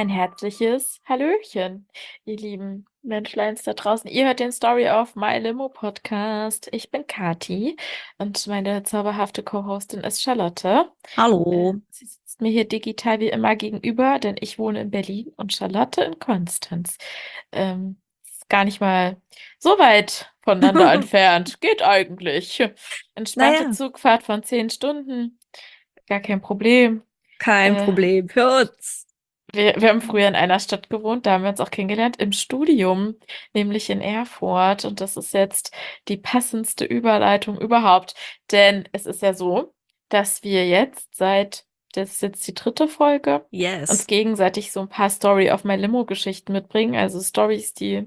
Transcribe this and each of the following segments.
Ein herzliches Hallöchen, ihr lieben Menschleins da draußen. Ihr hört den Story of My Limo Podcast. Ich bin Kati und meine zauberhafte Co-Hostin ist Charlotte. Hallo. Sie sitzt mir hier digital wie immer gegenüber, denn ich wohne in Berlin und Charlotte in Konstanz. Ist gar nicht mal so weit voneinander entfernt. Geht eigentlich. Entspannte Naja, Zugfahrt von 10 Stunden. Gar kein Problem. kein Äh, Problem für uns. wir haben früher in einer Stadt gewohnt, da haben wir uns auch kennengelernt, im Studium, nämlich in Erfurt. Und das ist jetzt die passendste Überleitung überhaupt. Denn es ist ja so, dass wir jetzt das ist jetzt die dritte Folge, uns Yes. gegenseitig so ein paar Story of My Limo-Geschichten mitbringen. Also Stories, die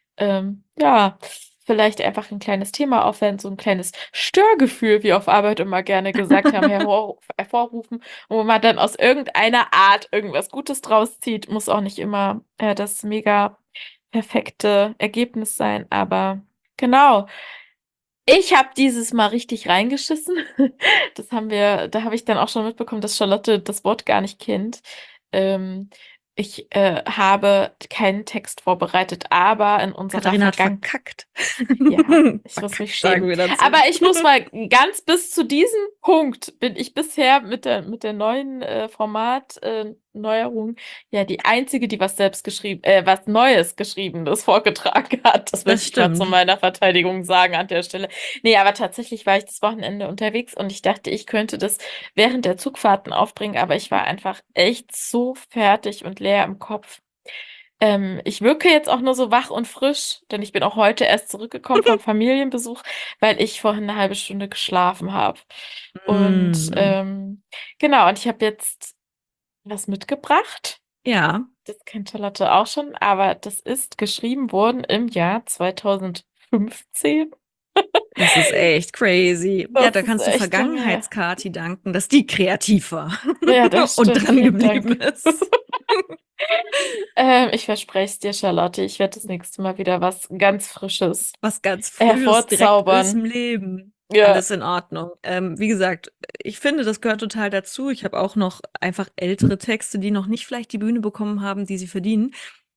ja, vielleicht einfach ein kleines Thema aufwenden, so ein kleines Störgefühl, wie auf Arbeit immer gerne gesagt haben, hervorrufen, wo man dann aus irgendeiner Art irgendwas Gutes draus zieht. Muss auch nicht immer das mega perfekte Ergebnis sein, aber genau. Ich habe dieses Mal richtig reingeschissen. Da habe ich dann auch schon mitbekommen, dass Charlotte das Wort gar nicht kennt. Ähm, ich habe keinen Text vorbereitet, aber in unserer Katharina hat Vergangenheit, verkackt. ja, ich muss mich Verkackt, sagen schämen. wir Aber dazu. ich muss mal ganz bis zu diesem Punkt bin ich bisher mit der neuen Neuerung ja die einzige, die was Neues Geschriebenes vorgetragen hat. Das Das möchte ich mal zu stimmt. meiner Verteidigung sagen an der Stelle. Nee, aber tatsächlich war ich das Wochenende unterwegs und ich dachte, ich könnte das während der Zugfahrten aufbringen, aber ich war einfach echt so fertig und leer im Kopf. Ich wirke jetzt auch nur so wach und frisch, denn ich bin auch heute erst zurückgekommen vom Familienbesuch, weil ich vorhin eine halbe Stunde geschlafen habe. Und Mm, genau, und ich habe jetzt was mitgebracht. ja, Das kennt Charlotte auch schon, aber das ist geschrieben worden im Jahr 2015. das ist echt crazy. Ja, Das da ist kannst du echt lange her. Vergangenheitskati danken, dass die kreativ war Ja, das und stimmt. dran Vielen geblieben Dank. ist. Ich verspreche es dir, Charlotte. Ich werde das nächste Mal wieder was ganz Frisches Was ganz Frisches direkt aus dem hervorzaubern. Leben. Ja. Alles in Ordnung. Wie gesagt, ich finde, das gehört total dazu. Ich habe auch noch einfach ältere Texte, die noch nicht vielleicht die Bühne bekommen haben, die sie verdienen.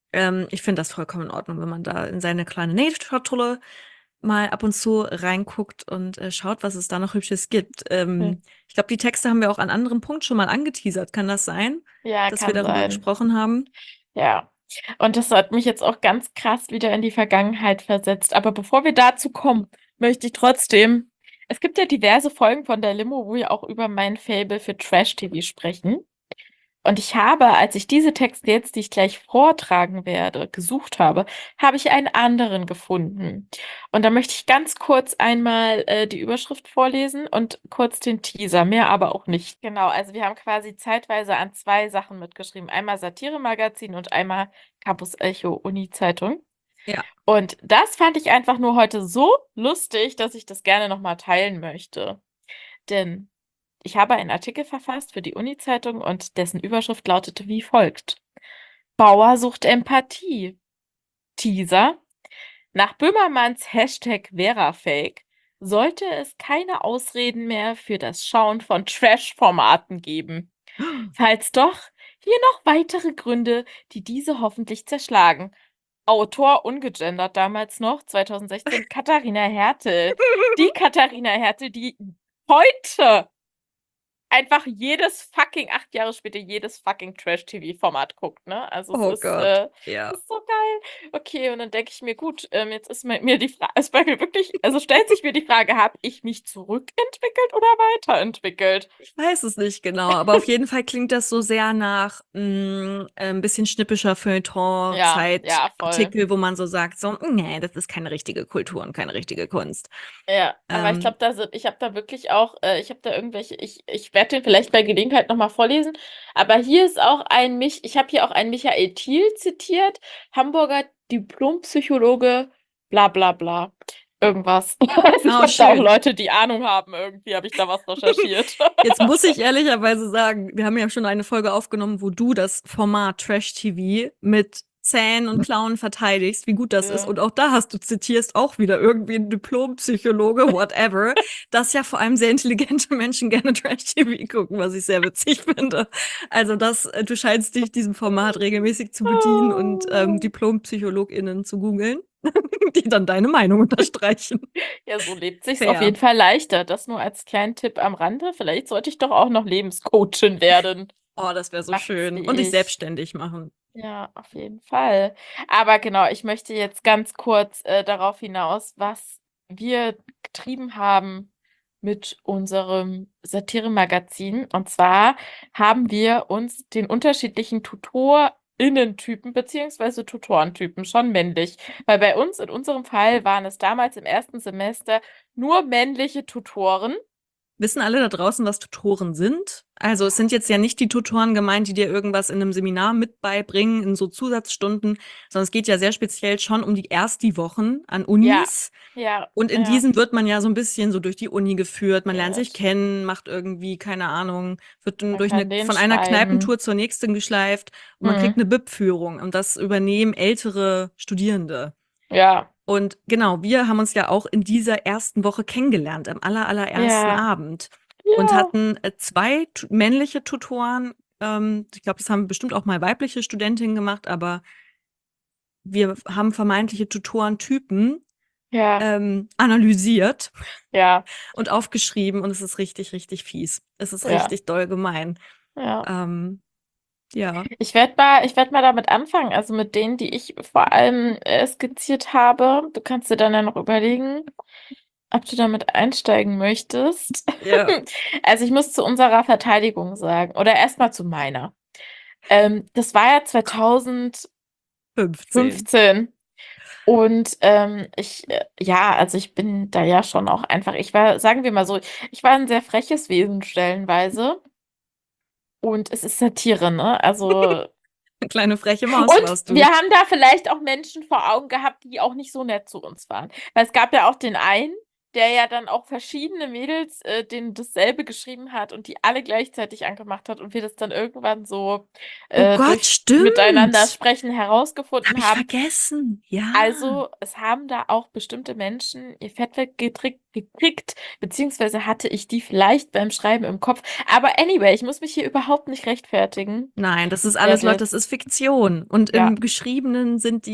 Ich finde das vollkommen in Ordnung, wenn man da in seine kleine Nähschatulle mal ab und zu reinguckt und schaut, was es da noch Hübsches gibt. Ich glaube, die Texte haben wir auch an anderem Punkt schon mal angeteasert. Kann das sein, Ja, dass wir kann darüber sein. gesprochen haben? Ja. Und das hat mich jetzt auch ganz krass wieder in die Vergangenheit versetzt. Aber bevor wir dazu kommen, möchte ich trotzdem. Es gibt ja diverse Folgen von der Limo, wo wir auch über mein Faible für Trash-TV sprechen. Und ich habe, als ich diese Texte jetzt, die ich gleich vortragen werde, gesucht habe, habe ich einen anderen gefunden. Und da möchte ich ganz kurz einmal die Überschrift vorlesen und kurz den Teaser, mehr aber auch nicht. Genau, also wir haben quasi zeitweise an zwei Sachen mitgeschrieben. Einmal Satire-Magazin und einmal Campus Echo Uni-Zeitung. Ja. Und das fand ich einfach nur heute so lustig, dass ich das gerne nochmal teilen möchte. Denn ich habe einen Artikel verfasst für die Uni-Zeitung und dessen Überschrift lautete wie folgt: Bauer sucht Empathie. Teaser. Nach Böhmermanns Hashtag Verafake sollte es keine Ausreden mehr für das Schauen von Trash-Formaten geben. Falls doch, hier noch weitere Gründe, die diese hoffentlich zerschlagen. Autor ungegendert damals noch, 2016, Katharina Hertel. Die Katharina Hertel, die heute einfach jedes fucking 8 Jahre später jedes fucking Trash-TV-Format guckt, ne? Also Oh Gott. es Ja. ist so geil. Okay, und dann denke ich mir, gut, jetzt ist mir die Frage, ist bei mir wirklich, also stellt sich mir die Frage, habe ich mich zurückentwickelt oder weiterentwickelt? Ich weiß es nicht genau, aber auf jeden Fall klingt das so sehr nach ein bisschen schnippischer Feuilleton, Ja, ja, voll. Zeitartikel, wo man so sagt, so, nee, das ist keine richtige Kultur und keine richtige Kunst. Ja, aber ich Ähm, glaube, ich habe da wirklich auch, ich habe da irgendwelche, ich werde den vielleicht bei Gelegenheit nochmal vorlesen, aber hier ist auch ich habe hier auch einen Michael Thiel zitiert, Hamburger Diplompsychologe, bla bla bla, irgendwas. Also ich oh, habe da auch schön. Leute, die Ahnung haben, irgendwie habe ich da was recherchiert. Jetzt muss ich ehrlicherweise sagen, wir haben ja schon eine Folge aufgenommen, wo du das Format Trash TV mit Zähnen und Klauen verteidigst, wie gut das ist. Ja. Und auch da zitierst auch wieder irgendwie ein Diplompsychologe, whatever, dass ja vor allem sehr intelligente Menschen gerne Trash-TV gucken, was ich sehr witzig finde. Also du scheinst dich diesem Format regelmäßig zu bedienen und DiplompsychologInnen zu googeln, die dann deine Meinung unterstreichen. Ja, so lebt sich's auf Fair. jeden Fall leichter. Das nur als kleinen Tipp am Rande. Vielleicht sollte ich doch auch noch Lebenscoachin werden. Oh, das wäre so Macht's schön. wie Und dich ich. selbstständig machen. Ja, auf jeden Fall. Aber genau, ich möchte jetzt ganz kurz darauf hinaus, was wir getrieben haben mit unserem Satire-Magazin. Und zwar haben wir uns den unterschiedlichen TutorInnen-Typen beziehungsweise Tutorentypen schon männlich. Weil bei uns, in unserem Fall, waren es damals im ersten Semester nur männliche Tutoren. Wissen alle da draußen, was Tutoren sind? Also es sind jetzt ja nicht die Tutoren gemeint, die dir irgendwas in einem Seminar mit beibringen, in so Zusatzstunden, sondern es geht ja sehr speziell schon um die Ersti-Wochen an Ja, Unis. ja, Und in ja, diesen wird man ja so ein bisschen so durch die Uni geführt. Man lernt ja, sich kennen, macht irgendwie, keine Ahnung, wird dann man kann den von einer schreiben. Kneipentour zur nächsten geschleift und man kriegt Hm. eine BIP-Führung und das übernehmen ältere Studierende. Ja, Und genau, wir haben uns ja auch in dieser ersten Woche kennengelernt, am allerersten ja, Abend. Und ja, hatten zwei männliche Tutoren. Ich glaube, das haben bestimmt auch mal weibliche Studentinnen gemacht, aber wir haben vermeintliche Tutorentypen ja, analysiert ja, und aufgeschrieben und es ist richtig, richtig fies. Es ist ja, richtig doll gemein. ja. Ähm, ja, Ich werd mal damit anfangen, also mit denen, die ich vor allem skizziert habe. Du kannst dir dann ja noch überlegen, ob du damit einsteigen möchtest. ja, Also ich muss zu unserer Verteidigung sagen, oder erstmal zu meiner. Das war ja 2015. 15. Und ja, also ich bin da ja schon auch einfach, sagen wir mal so, ich war ein sehr freches Wesen stellenweise und es ist Satire, ne? Also, Eine kleine freche Maus und warst wir du. haben da vielleicht auch Menschen vor Augen gehabt, die auch nicht so nett zu uns waren. Weil es gab ja auch den einen, der ja dann auch verschiedene Mädels, denen dasselbe geschrieben hat und die alle gleichzeitig angemacht hat und wir das dann irgendwann so Oh Gott, durchs Miteinander stimmt. sprechen Hab herausgefunden ich haben. vergessen. Ja. Also, es haben da auch bestimmte Menschen ihr Fett gekriegt, beziehungsweise hatte ich die vielleicht beim Schreiben im Kopf. Aber anyway, ich muss mich hier überhaupt nicht rechtfertigen. Nein, das ist Ich alles, Leute, werde, das ist Fiktion. Und ja, im Geschriebenen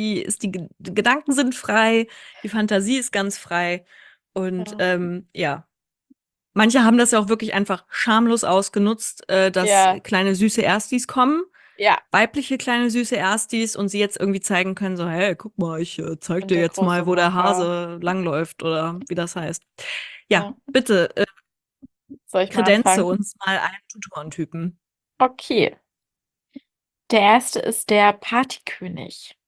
die Gedanken sind frei, die Fantasie ist ganz frei. Und ja, ja, manche haben das ja auch wirklich einfach schamlos ausgenutzt, dass ja, kleine süße Erstis kommen, ja, weibliche kleine süße Erstis und sie jetzt irgendwie zeigen können, so, hey, guck mal, ich ich zeig bin dir der jetzt große mal, wo der Macher. Hase langläuft oder wie das heißt. Ja, Ja, bitte, soll ich mal kredenze anfangen? uns mal einen Tutorentypen. Okay. Der erste ist der Partykönig.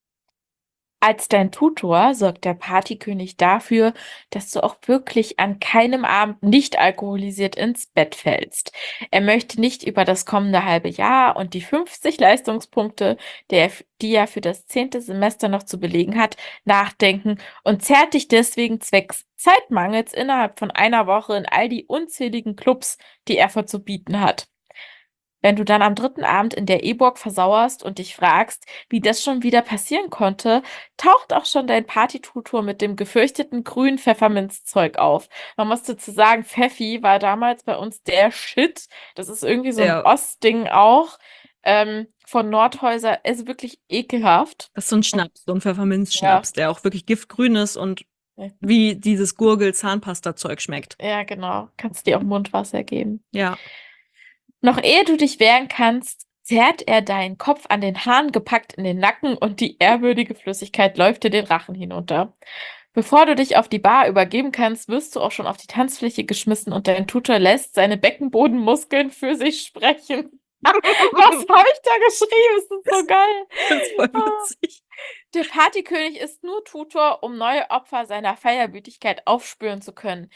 Als dein Tutor sorgt der Partykönig dafür, dass du auch wirklich an keinem Abend nicht alkoholisiert ins Bett fällst. Er möchte nicht über das kommende halbe Jahr und die 50 Leistungspunkte, die er für das 10. Semester noch zu belegen hat, nachdenken und zerrt dich deswegen zwecks Zeitmangels innerhalb von einer Woche in all die unzähligen Clubs, die er vorzubieten hat. Wenn du dann am dritten Abend in der E-Burg versauerst und dich fragst, wie das schon wieder passieren konnte, taucht auch schon dein Partytutor mit dem gefürchteten grünen Pfefferminzzeug auf. Man muss dazu sagen, Pfeffi war damals bei uns der Shit. Das ist irgendwie so ein Ja, Ostding auch. Von Nordhäuser. Es ist wirklich ekelhaft. das ist so ein Und Schnaps, so ein ja, Pfefferminzschnaps, der auch wirklich giftgrün ist und wie dieses Gurgel-Zahnpasta-Zeug schmeckt. ja, genau. Kannst dir auch Mundwasser geben. Ja. Noch ehe du dich wehren kannst, zerrt er deinen Kopf an den Haaren gepackt in den Nacken und die ehrwürdige Flüssigkeit läuft dir den Rachen hinunter. Bevor du dich auf die Bar übergeben kannst, wirst du auch schon auf die Tanzfläche geschmissen und dein Tutor lässt seine Beckenbodenmuskeln für sich sprechen. Was habe ich da geschrieben? Es ist so geil. Das ist voll Ah. witzig. Der Partykönig ist nur Tutor, um neue Opfer seiner Feierwütigkeit aufspüren zu können.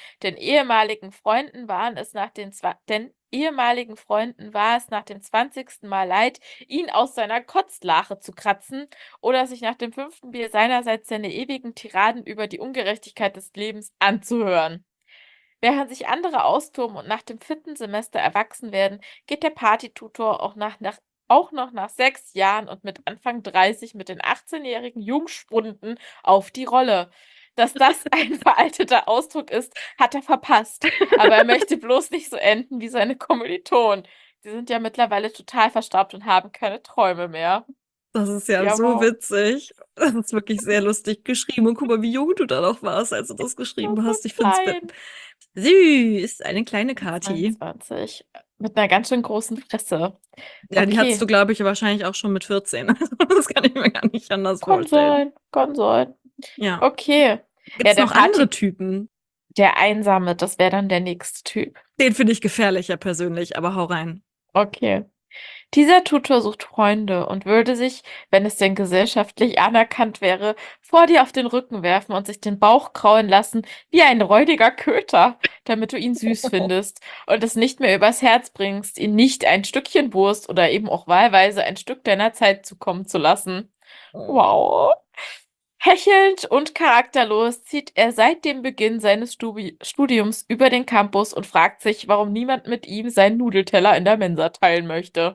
Denn ehemaligen Freunden war es nach dem 20. Mal leid, ihn aus seiner Kotzlache zu kratzen oder sich nach dem 5. Bier seinerseits seine ewigen Tiraden über die Ungerechtigkeit des Lebens anzuhören. Während sich andere austoben und nach dem 4. Semester erwachsen werden, geht der Partytutor auch noch nach 6 Jahren und mit Anfang 30 mit den 18-jährigen Jungspunden auf die Rolle. Dass das ein veralteter Ausdruck ist, hat er verpasst. Aber er möchte bloß nicht so enden wie seine Kommilitonen. Die sind ja mittlerweile total verstaubt und haben keine Träume mehr. Das ist ja Ja, so wow. witzig. Das ist wirklich sehr lustig geschrieben. Und guck mal, wie jung du da noch warst, als du das geschrieben So hast. Ich finde es klein. süß. Eine kleine Kati. 22. Mit einer ganz schön großen Fresse. Ja, die hattest Okay, du, glaube ich, wahrscheinlich auch schon mit 14. Das kann ich mir gar nicht anders kann vorstellen. sein, kann sein. Ja. Okay. Ja, Gibt's der noch andere Typen? der Einsame, das wäre dann der nächste Typ. Den finde ich gefährlicher persönlich, aber hau rein. Okay. Dieser Tutor sucht Freunde und würde sich, wenn es denn gesellschaftlich anerkannt wäre, vor dir auf den Rücken werfen und sich den Bauch kraulen lassen wie ein räudiger Köter, damit du ihn süß findest und es nicht mehr übers Herz bringst, ihn nicht ein Stückchen Wurst oder eben auch wahlweise ein Stück deiner Zeit zukommen zu lassen. Wow. Hechelnd und charakterlos zieht er seit dem Beginn seines Studiums über den Campus und fragt sich, warum niemand mit ihm seinen Nudelteller in der Mensa teilen möchte.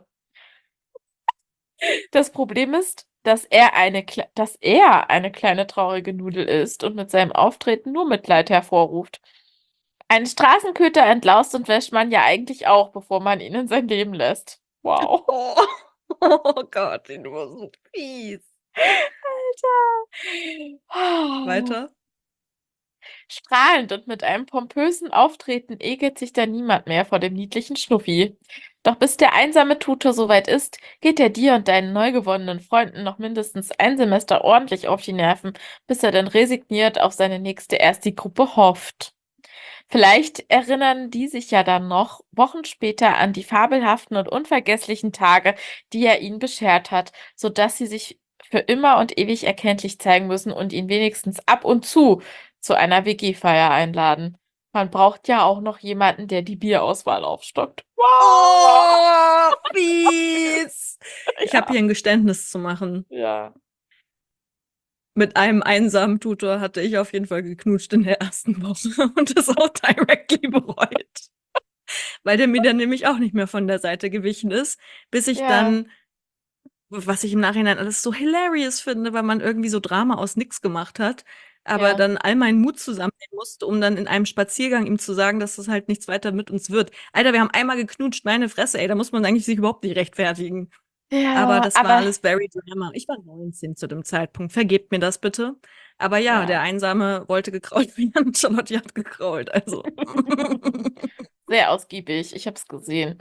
Das Problem ist, dass er eine kleine traurige Nudel ist und mit seinem Auftreten nur Mitleid hervorruft. Einen Straßenköter entlaust und wäscht man ja eigentlich auch, bevor man ihn in sein Leben lässt. Wow. Oh, oh Gott, du warst so fies. Alter. Weiter? Strahlend und mit einem pompösen Auftreten ekelt sich da niemand mehr vor dem niedlichen Schnuffi. Doch bis der einsame Tutor soweit ist, geht er dir und deinen neu gewonnenen Freunden noch mindestens ein Semester ordentlich auf die Nerven, bis er dann resigniert auf seine nächste Ersti-Gruppe hofft. Vielleicht erinnern die sich ja dann noch Wochen später an die fabelhaften und unvergesslichen Tage, die er ihnen beschert hat, sodass sie sich für immer und ewig erkenntlich zeigen müssen und ihn wenigstens ab und zu einer WG-Feier einladen. Man braucht ja auch noch jemanden, der die Bierauswahl aufstockt. Wow! Oh, fies. Ich habe Ja, hier ein Geständnis zu machen. ja. Mit einem einsamen Tutor hatte ich auf jeden Fall geknutscht in der ersten Woche und das auch directly bereut. Weil der mir dann nämlich auch nicht mehr von der Seite gewichen ist, bis ich Ja, dann, was ich im Nachhinein alles so hilarious finde, weil man irgendwie so Drama aus nix gemacht hat, aber ja. dann all meinen Mut zusammennehmen musste, um dann in einem Spaziergang ihm zu sagen, dass das halt nichts weiter mit uns wird. Alter, wir haben einmal geknutscht, meine Fresse, ey, da muss man eigentlich sich überhaupt nicht rechtfertigen. Aber Ja, das war aber alles very drama. Ich war 19 zu dem Zeitpunkt. Vergebt mir das bitte. Aber ja, der ja. Einsame wollte gekrault werden. Charlotte hat gekrault. Also. Sehr ausgiebig. Ich habe es gesehen.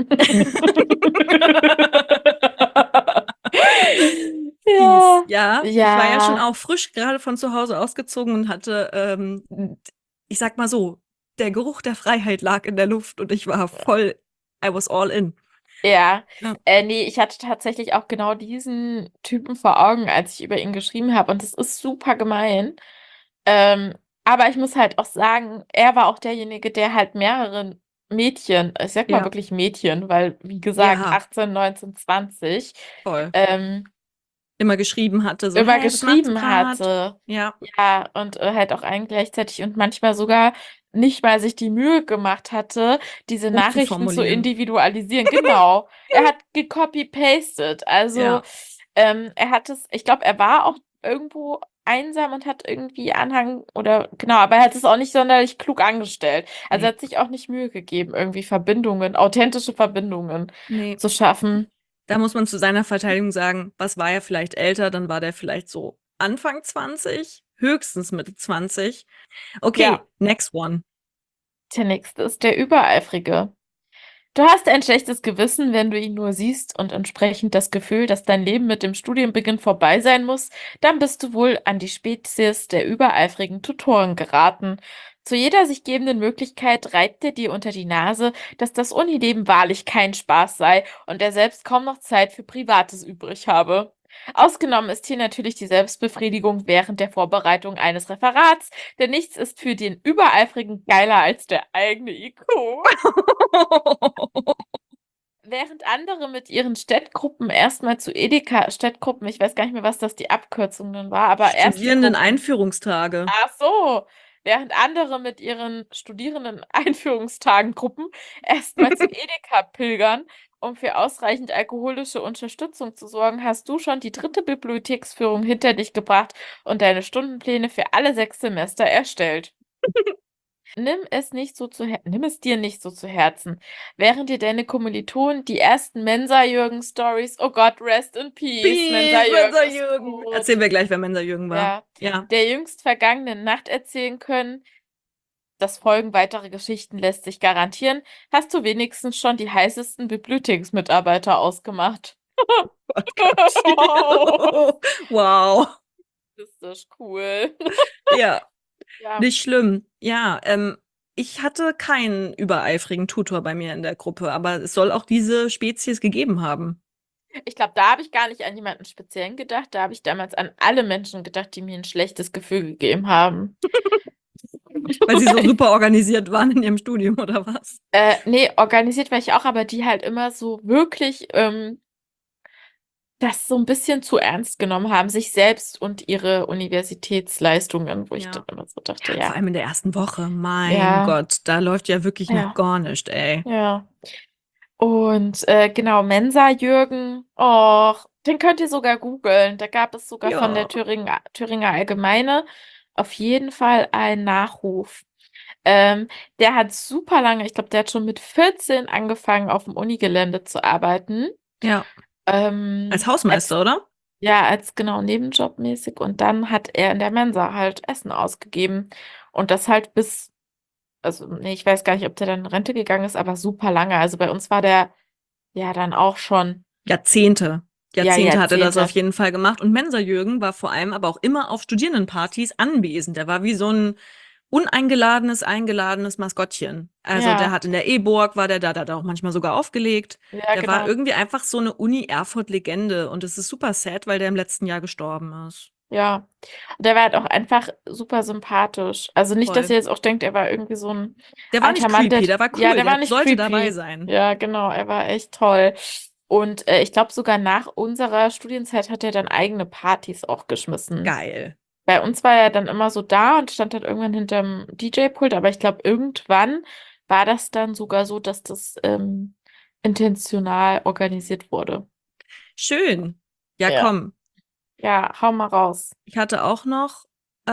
Fies. Ja, Ja, ich war ja schon ja, auch frisch gerade von zu Hause ausgezogen und hatte, ich sag mal so, der Geruch der Freiheit lag in der Luft und ich war voll, I was all in. ja. Ja. Nee, ich hatte tatsächlich auch genau diesen Typen vor Augen, als ich über ihn geschrieben habe. Und das ist super gemein. Ähm, aber ich muss halt auch sagen, er war auch derjenige, der halt mehreren Mädchen, ich sag mal Ja, wirklich Mädchen, weil, wie gesagt, ja, 18, 19, 20, voll. ähm, Immer geschrieben hatte, so, immer hey, was machst du geschrieben grad? hatte. Ja, Ja, und halt auch einen gleichzeitig und manchmal sogar nicht mal sich die Mühe gemacht hatte, diese Nachrichten zu umzuformulieren. individualisieren. Genau. Er hat gecopy-pasted. Also, Ja, er hat es, ich glaube, er war auch irgendwo einsam und hat irgendwie Anhang oder genau, aber er hat es auch nicht sonderlich klug angestellt. Also er nee, hat sich auch nicht Mühe gegeben, irgendwie Verbindungen, authentische Verbindungen nee. zu schaffen. Da muss man zu seiner Verteidigung sagen, was war er vielleicht älter, dann war der vielleicht so Anfang 20, höchstens Mitte 20. Ja, Okay, next one. der nächste ist der Übereifrige. Du hast ein schlechtes Gewissen, wenn du ihn nur siehst und entsprechend das Gefühl, dass dein Leben mit dem Studienbeginn vorbei sein muss, dann bist du wohl an die Spezies der übereifrigen Tutoren geraten. Zu jeder sich gebenden Möglichkeit reibt er dir unter die Nase, dass das Unileben wahrlich kein Spaß sei und er selbst kaum noch Zeit für Privates übrig habe. Ausgenommen ist hier natürlich die Selbstbefriedigung während der Vorbereitung eines Referats, denn nichts ist für den Übereifrigen geiler als der eigene IQ. Während andere mit ihren Städtgruppen erstmal zu Edeka, Städtgruppen, ich weiß gar nicht mehr, was das die Abkürzung dann war, aber Ersti-Gruppen. Studierenden-Einführungstage. Ach so. Während andere mit ihren Studierenden-Einführungstagen-Gruppen erstmal zu Edeka pilgern Um für ausreichend alkoholische Unterstützung zu sorgen, hast du schon die dritte Bibliotheksführung hinter dich gebracht und deine Stundenpläne für alle 6 Semester erstellt. Nimm es dir nicht so zu Herzen. Während dir deine Kommilitonen die ersten Mensa-Jürgen-Stories, oh Gott, rest in peace, Peace, Mensa-Jürgen Mensa ist Jürgen. Erzählen tot, wir gleich, wer Mensa Jürgen war. ja, Ja. der jüngst vergangenen Nacht erzählen können, das Folgen weitere Geschichten lässt sich garantieren, hast du wenigstens schon die heißesten Bibliotheksmitarbeiter ausgemacht. Gott, Kathi. Wow. Das ist cool. Ja, Ja, nicht schlimm. Ja, ich hatte keinen übereifrigen Tutor bei mir in der Gruppe, aber es soll auch diese Spezies gegeben haben. ich glaube, da habe ich gar nicht an jemanden speziellen gedacht. Da habe ich damals an alle Menschen gedacht, die mir ein schlechtes Gefühl gegeben haben. Weil sie so super organisiert waren in ihrem Studium, oder was? Nee, organisiert war ich auch, aber die halt immer so wirklich das so ein bisschen zu ernst genommen haben, sich selbst und ihre Universitätsleistungen, wo ich dann Ja. immer so dachte, Ja, vor ja, allem in der ersten Woche. Mein ja, Gott, da läuft ja wirklich noch ja, gar nicht, ey. ja. Und genau, Mensa Jürgen, och, den könnt ihr sogar googeln. Da gab es sogar von Ja. der Thüringer Allgemeine auf jeden Fall einen Nachruf. Ähm, Der hat super lange, ich glaube, der hat schon mit 14 angefangen, auf dem Unigelände zu arbeiten. Ja. Als Als, Hausmeister, oder? ja, als genau nebenjobmäßig. Und dann hat er in der Mensa halt Essen ausgegeben. Und das halt bis, also, nee, ich weiß gar nicht, ob der dann in Rente gegangen ist, aber super lange. Also bei uns war der ja dann auch schon, Jahrzehnte. ja, Jahrzehnte hat er das auf Jahrzehnte. jeden Fall gemacht. Und Mensa Jürgen war vor allem aber auch immer auf Studierendenpartys anwesend. Der war wie so ein eingeladenes Maskottchen. Also der Ja, hat in der E-Burg war der hat auch manchmal sogar aufgelegt. ja, Der war genau. irgendwie einfach so eine Uni-Erfurt-Legende. Und es ist super sad, weil der im letzten Jahr gestorben ist. Ja. Und der war halt auch einfach super sympathisch. Also nicht, dass Voll. ihr jetzt auch denkt, er war irgendwie so ein Der war nicht alter Mann, der, creepy, der war ja, cool, der war der nicht sollte dabei creepy. sein. Ja, genau, er war echt toll. Und ich glaube, sogar nach unserer Studienzeit hat er dann eigene Partys auch geschmissen. Geil. Bei uns war er dann immer so da und stand dann irgendwann hinterm DJ-Pult, aber ich glaube, irgendwann war das dann sogar so, dass das intentional organisiert wurde. Schön. Ja, Ja. komm. Ja, hau mal raus. Ich hatte auch noch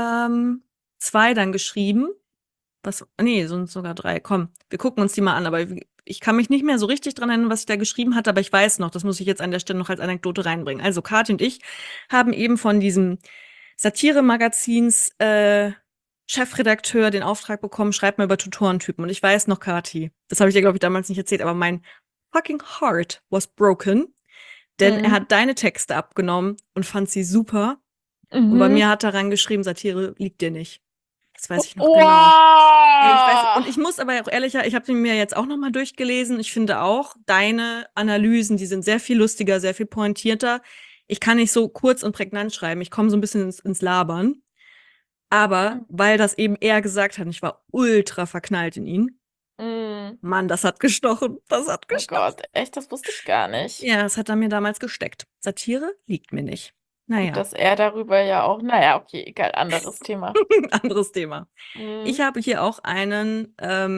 zwei dann geschrieben. Was? Nee, sind sogar drei. Komm, wir gucken uns die mal an. Aber ich kann mich nicht mehr so richtig dran erinnern, was ich da geschrieben hatte, aber ich weiß noch, das muss ich jetzt an der Stelle noch als Anekdote reinbringen. Also, Kathi und ich haben eben von diesem Satire-Magazins Chefredakteur den Auftrag bekommen, schreib mal über Tutorentypen. Und ich weiß noch, Kathi, das habe ich dir, glaube ich, damals nicht erzählt, aber mein fucking heart was broken, denn er Mhm. hat deine Texte abgenommen und fand sie super. Und bei Mhm. mir hat er rangeschrieben, Satire liegt dir nicht. Das weiß ich noch genau. Ey, ich weiß, Oh! und ich muss aber auch ehrlicher, ich habe den mir jetzt auch noch mal durchgelesen. Ich finde auch, deine Analysen, die sind sehr viel lustiger, sehr viel pointierter. Ich kann nicht so kurz und prägnant schreiben. Ich komme so ein bisschen ins Labern. Aber weil das eben er gesagt hat, und ich war ultra verknallt in ihn. Mhm. Mann, das hat gestochen. Das hat Oh gestochen. Gott, echt, das wusste ich gar nicht. Ja, das hat er mir damals gesteckt. Satire liegt mir nicht. Gut, Naja, dass er darüber ja auch, naja, okay, egal, anderes Thema. anderes Thema. Ich Mhm. habe hier auch einen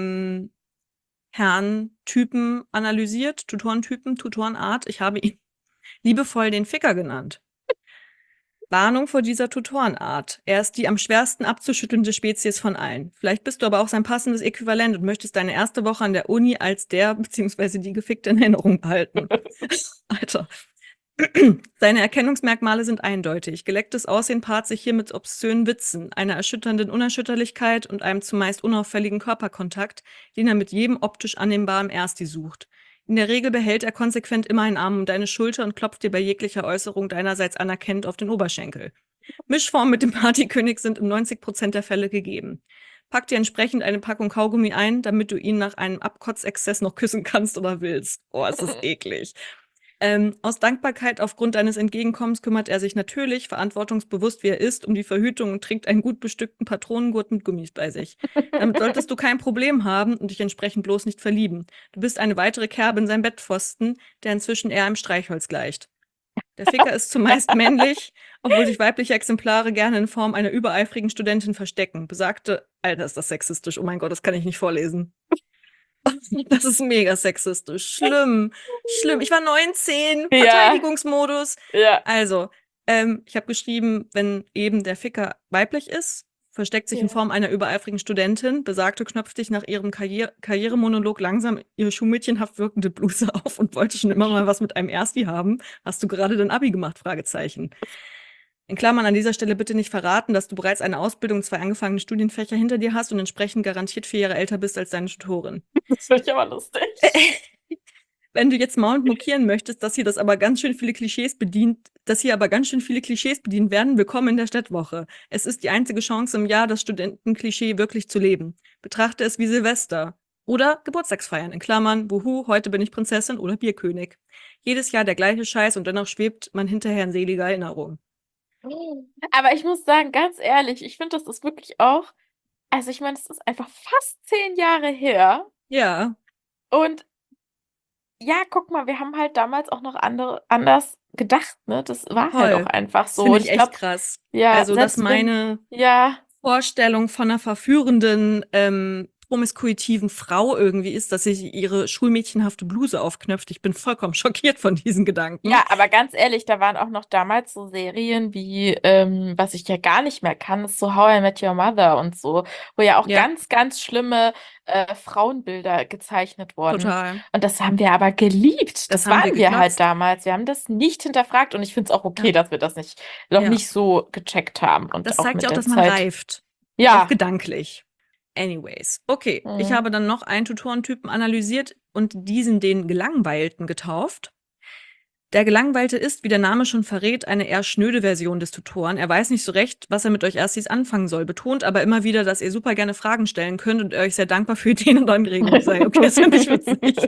Herrn Typen analysiert, Tutorentypen, Tutorenart. Ich habe ihn liebevoll den Ficker genannt. Warnung vor dieser Tutorenart. Er ist die am schwersten abzuschüttelnde Spezies von allen. Vielleicht bist du aber auch sein passendes Äquivalent und möchtest deine erste Woche an der Uni als der bzw. die Gefickte in Erinnerung behalten. Alter. Seine Erkennungsmerkmale sind eindeutig. Gelecktes Aussehen paart sich hier mit obszönen Witzen, einer erschütternden Unerschütterlichkeit und einem zumeist unauffälligen Körperkontakt, den er mit jedem optisch annehmbaren Ersti sucht. In der Regel behält er konsequent immer einen Arm um deine Schulter und klopft dir bei jeglicher Äußerung deinerseits anerkennend auf den Oberschenkel. Mischformen mit dem Partykönig sind in 90% der Fälle gegeben. Pack dir entsprechend eine Packung Kaugummi ein, damit du ihn nach einem Abkotzexzess noch küssen kannst oder willst. Oh, es ist eklig. Aus Dankbarkeit aufgrund deines Entgegenkommens kümmert er sich natürlich, verantwortungsbewusst wie er ist, um die Verhütung und trägt einen gut bestückten Patronengurt mit Gummis bei sich. Damit solltest du kein Problem haben und dich entsprechend bloß nicht verlieben. Du bist eine weitere Kerbe in seinem Bettpfosten, der inzwischen eher einem Streichholz gleicht. Der Ficker ist zumeist männlich, obwohl sich weibliche Exemplare gerne in Form einer übereifrigen Studentin verstecken. Besagte, Alter, ist das sexistisch. Oh mein Gott, das kann ich nicht vorlesen. Das ist mega sexistisch. Schlimm. Schlimm. Ich war 19, Ja, Verteidigungsmodus. ja, Also, ich habe geschrieben, wenn eben der Ficker weiblich ist, versteckt sich in ja. Form einer übereifrigen Studentin, besagte knöpft sich nach ihrem Karrieremonolog langsam ihre schulmädchenhaft wirkende Bluse auf und wollte schon immer mal was mit einem Ersti haben. Hast du gerade dein Abi gemacht? Fragezeichen. In Klammern an dieser Stelle bitte nicht verraten, dass du bereits eine Ausbildung, 2 angefangene Studienfächer hinter dir hast und entsprechend garantiert 4 Jahre älter bist als deine Tutorin. Das finde ich aber lustig. Wenn du jetzt Mount mokieren möchtest, dass hier aber ganz schön viele Klischees bedient werden, willkommen in der Städtwoche. Es ist die einzige Chance im Jahr, das Studentenklischee wirklich zu leben. Betrachte es wie Silvester. Oder Geburtstagsfeiern, in Klammern, wuhu, heute bin ich Prinzessin oder Bierkönig. Jedes Jahr der gleiche Scheiß und dennoch schwebt man hinterher in seliger Erinnerung. Aber ich muss sagen, ganz ehrlich, ich finde, das ist wirklich auch, also ich meine, es ist einfach fast 10 Jahre her. Ja, Und ja, guck mal, wir haben halt damals auch noch anders gedacht, ne? Das war halt auch voll. einfach Das so. finde Und ich ich echt glaube, krass. ja, Also, dass selbst wenn, meine ja, Vorstellung von einer verführenden, promiskuitiven Frau irgendwie ist, dass sie ihre schulmädchenhafte Bluse aufknöpft. Ich bin vollkommen schockiert von diesen Gedanken. ja, aber ganz ehrlich, da waren auch noch damals so Serien wie, was ich ja gar nicht mehr kann, ist so How I Met Your Mother und so, wo ja auch Ja, ganz, ganz schlimme Frauenbilder gezeichnet wurden. total. Und das haben wir aber geliebt. Das Das haben wir waren wir halt gekotzt. damals. Wir haben das nicht hinterfragt und ich finde es auch okay, Ja, dass wir das noch ja. nicht so gecheckt haben und Das auch zeigt ja mit auch, der dass man Zeit. reift. Auch Ja. gedanklich. Anyways. Okay, ich Mhm. habe dann noch einen Tutorentypen analysiert und diesen den Gelangweilten getauft. Der Gelangweilte ist, wie der Name schon verrät, eine eher schnöde Version des Tutoren. Er weiß nicht so recht, was er mit euch Erstis anfangen soll, betont aber immer wieder, dass ihr super gerne Fragen stellen könnt und er euch sehr dankbar für Ideen und Anregungen sei. Okay, das finde ich witzig.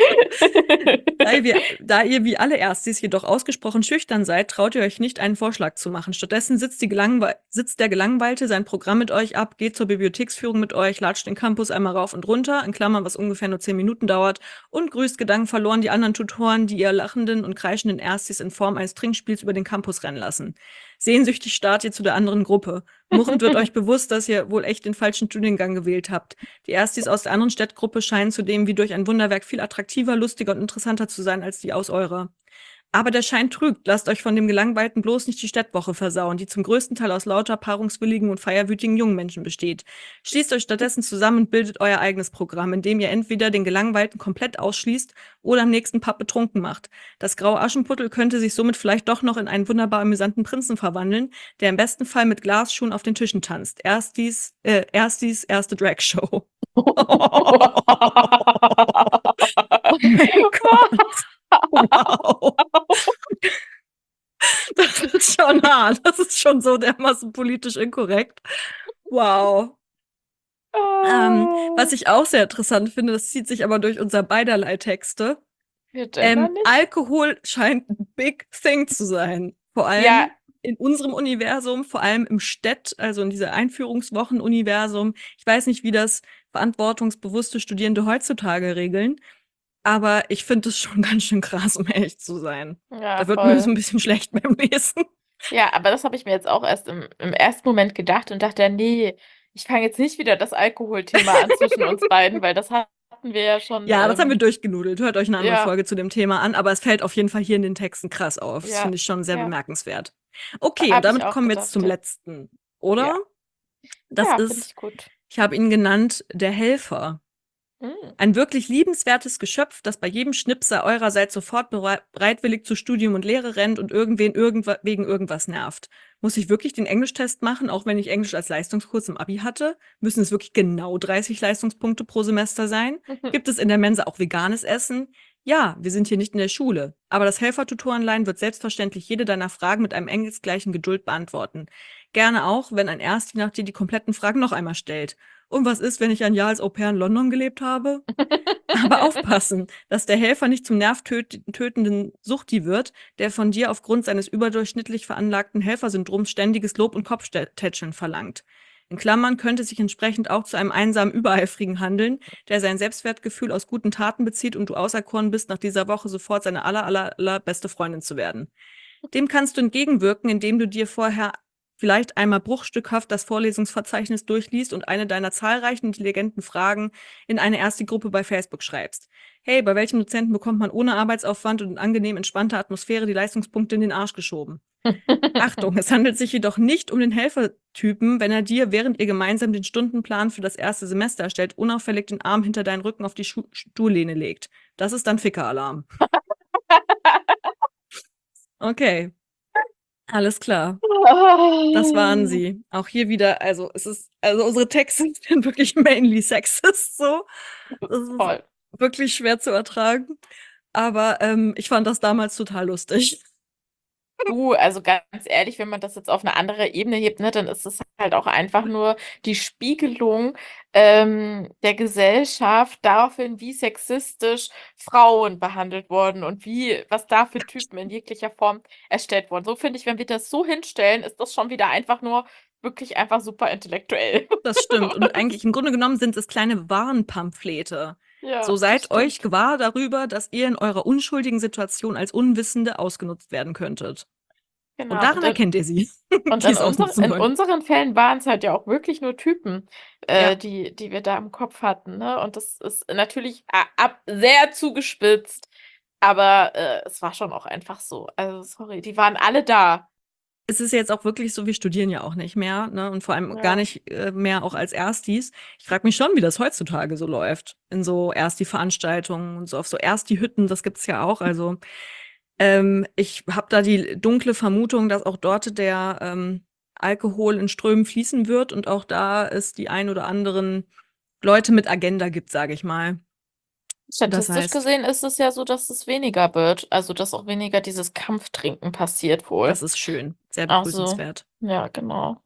Da ihr wie alle Erstis jedoch ausgesprochen schüchtern seid, traut ihr euch nicht, einen Vorschlag zu machen. Stattdessen sitzt der Gelangweilte sein Programm mit euch ab, geht zur Bibliotheksführung mit euch, latscht den Campus einmal rauf und runter, in Klammern, was ungefähr nur 10 Minuten dauert, und grüßt gedankenverloren die anderen Tutoren, die ihr lachenden und kreischenden Erstis in Form eines Trinkspiels über den Campus rennen lassen. Sehnsüchtig starrt ihr zu der anderen Gruppe. Murrend wird euch bewusst, dass ihr wohl echt den falschen Studiengang gewählt habt. Die Erstis aus der anderen Städtgruppe scheinen zudem wie durch ein Wunderwerk viel attraktiver, lustiger und interessanter zu sein als die aus eurer. Aber der Schein trügt. Lasst euch von dem Gelangweilten bloß nicht die Städtwoche versauen, die zum größten Teil aus lauter paarungswilligen und feierwütigen jungen Menschen besteht. Schließt euch stattdessen zusammen und bildet euer eigenes Programm, in dem ihr entweder den Gelangweilten komplett ausschließt oder am nächsten Pub betrunken macht. Das graue Aschenputtel könnte sich somit vielleicht doch noch in einen wunderbar amüsanten Prinzen verwandeln, der im besten Fall mit Glasschuhen auf den Tischen tanzt. Erstis erste Dragshow. Oh mein Gott. Wow. Das ist schon hart. Das ist schon so dermaßen politisch inkorrekt. Wow. Was Oh, ich auch sehr interessant finde, das zieht sich aber durch unser beiderlei Texte. wir gendern nicht? Alkohol scheint ein Big Thing zu sein. Vor Ja, allem in unserem Universum, vor allem im also in dieser Einführungswochen-Universum. Ich weiß nicht, wie das verantwortungsbewusste Studierende heutzutage regeln, aber ich finde es schon ganz schön krass, um ehrlich zu sein. ja, Da wird mir so voll. ein bisschen schlecht beim Lesen. Ja, aber das habe ich mir jetzt auch erst im ersten Moment gedacht und dachte, nee, ich fange jetzt nicht wieder das Alkoholthema an zwischen uns beiden, weil das hatten wir ja schon, Ja, das haben wir durchgenudelt. Hört euch eine andere ja, Folge zu dem Thema an, aber es fällt auf jeden Fall hier in den Texten krass auf. Das ja, finde ich schon sehr ja, bemerkenswert. Okay, und habe ich damit auch kommen wir jetzt zum gedacht, ja. letzten, oder? Ja, Das ja, finde ist, ich gut. ich habe ihn genannt, der Helfer. Mm. Ein wirklich liebenswertes Geschöpf, das bei jedem Schnipser eurerseits sofort bereitwillig zu Studium und Lehre rennt und irgendwen wegen irgendwas nervt. Muss ich wirklich den Englischtest machen, auch wenn ich Englisch als Leistungskurs im Abi hatte? Müssen es wirklich genau 30 Leistungspunkte pro Semester sein? Gibt es in der Mensa auch veganes Essen? Ja, wir sind hier nicht in der Schule. Aber das Helfertutorenlein wird selbstverständlich jede deiner Fragen mit einem engelsgleichen Geduld beantworten. Gerne auch, wenn ein Ersti nach dir die kompletten Fragen noch einmal stellt. Und was ist, wenn ich ein Jahr als Au-pair in London gelebt habe? Aber aufpassen, dass der Helfer nicht zum nervtötenden Suchti wird, der von dir aufgrund seines überdurchschnittlich veranlagten Helfersyndroms ständiges Lob und Kopftätscheln verlangt. In Klammern könnte es sich entsprechend auch zu einem einsamen Übereifrigen handeln, der sein Selbstwertgefühl aus guten Taten bezieht und du auserkoren bist, nach dieser Woche sofort seine aller beste Freundin zu werden. Dem kannst du entgegenwirken, indem du dir vorher vielleicht einmal bruchstückhaft das Vorlesungsverzeichnis durchliest und eine deiner zahlreichen intelligenten Fragen in eine erste Gruppe bei Facebook schreibst. Hey, bei welchem Dozenten bekommt man ohne Arbeitsaufwand und in angenehm entspannter Atmosphäre die Leistungspunkte in den Arsch geschoben? Achtung, es handelt sich jedoch nicht um den Helfertypen, wenn er dir, während ihr gemeinsam den Stundenplan für das erste Semester erstellt, unauffällig den Arm hinter deinen Rücken auf die Stuhllehne legt. Das ist dann Ficker-Alarm. Okay, alles klar. Das waren sie. Auch hier wieder, also unsere Texte sind wirklich mainly sexist, so. Das ist Toll. wirklich schwer zu ertragen. Aber ich fand das damals total lustig. Du, also ganz ehrlich, wenn man das jetzt auf eine andere Ebene hebt, ne, dann ist es halt auch einfach nur die Spiegelung der Gesellschaft daraufhin, wie sexistisch Frauen behandelt wurden und was da für Typen in jeglicher Form erstellt wurden. So finde ich, wenn wir das so hinstellen, ist das schon wieder einfach nur wirklich einfach super intellektuell. Das stimmt. Und eigentlich im Grunde genommen sind es kleine Warnpamphlete. So Ja, das seid euch stimmt. gewahr darüber, dass ihr in eurer unschuldigen Situation als Unwissende ausgenutzt werden könntet. Und Genau. daran erkennt ihr sie, Und die es ausnutzen in wollen. unseren Fällen waren es halt ja auch wirklich nur Typen, Ja, die wir da im Kopf hatten, ne? Und das ist natürlich sehr zugespitzt, aber es war schon auch einfach so. Also, sorry, die waren alle da. es ist jetzt auch wirklich so, wir studieren ja auch nicht mehr, ne? Und vor allem gar Ja, nicht mehr auch als Erstis. Ich frage mich schon, wie das heutzutage so läuft. In so Ersti-Veranstaltungen und so auf so Ersti-Hütten, das gibt's ja auch. Also ich habe da die dunkle Vermutung, dass auch dort der Alkohol in Strömen fließen wird und auch da es die ein oder anderen Leute mit Agenda gibt, sage ich mal. Das statistisch heißt, gesehen ist es ja so, dass es weniger wird. Also, dass auch weniger dieses Kampftrinken passiert wohl. das ist schön, sehr Also, begrüßenswert. ja, genau.